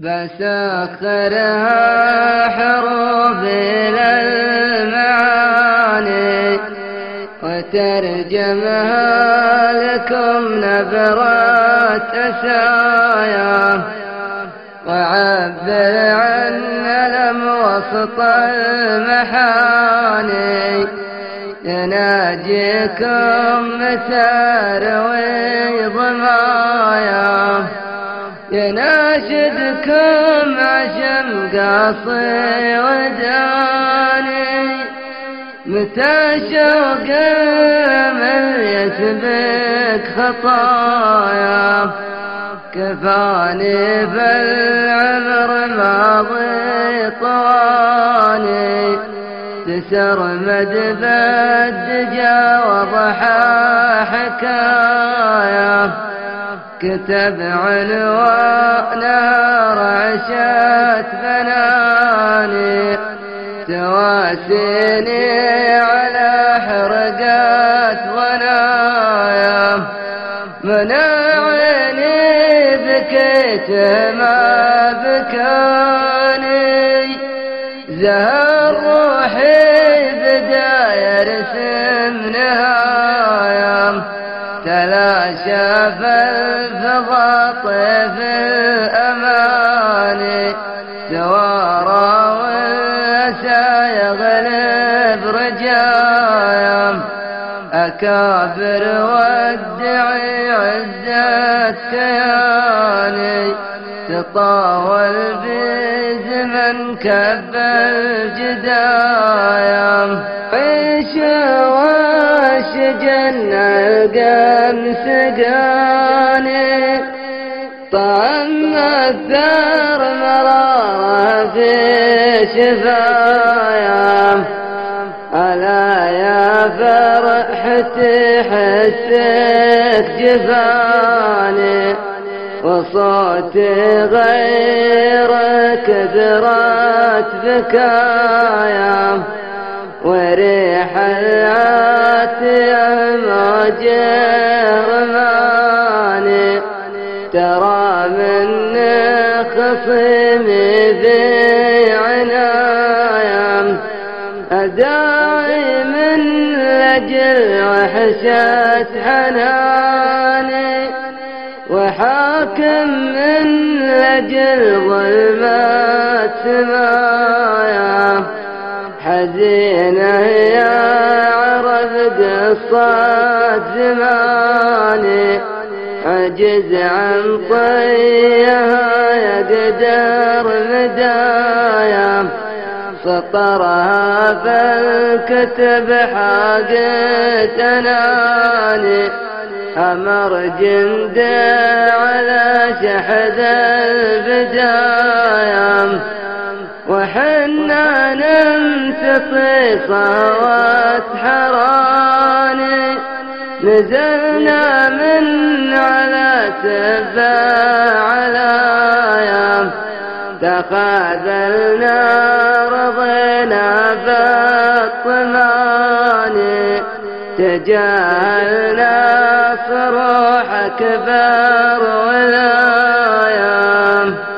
بسخرها حروف إلى المعاني وترجمها لكم نبرات أسايا، وعبر عن ألم وسط المحاني يناجيكم مساروي ضمايا، يناشدكم عشم قاصي وداني، متى شوق من يسبك خطايا، كفاني بالعمر ماضي طواني، تسرمد بالدجا وضحى حكايا، كتب عنوانها رعشة بناني، تواسيني على حرقات ضنايا، مناعيني بكيت ما بكاني، زهر روحي بدا يرسم نهايا، تلاشى في الفضا طيف الأماني، توارى والأسى يغلب رجايا، أكابر وادعي عزة كياني، تطاول بزمن كب الجدايا، عيش واشجن القم سقاني، طعم الثار مرارة في شفايا، ألا يا فرحتي حسك جفاني، وصوتي غير كثرت بكايا، وريح العاتية رماني، ترى من خصمي ذي عنايا، أداعي من لجل وحشة حناني، وحاكم من لجل ظلمات سمايا، حزينة يا عرب قصة زماني، عجز عن طيها يقدر مدايا، سطرها فالكتب حاقت أناني، أمر جندي على شحذ البدايا، وحنا نمتطي صوت حراني، نزلنا من على سبع علايا، تخاذلنا رضينا بالطماني، تجاهلنا صروح كبر ولايا.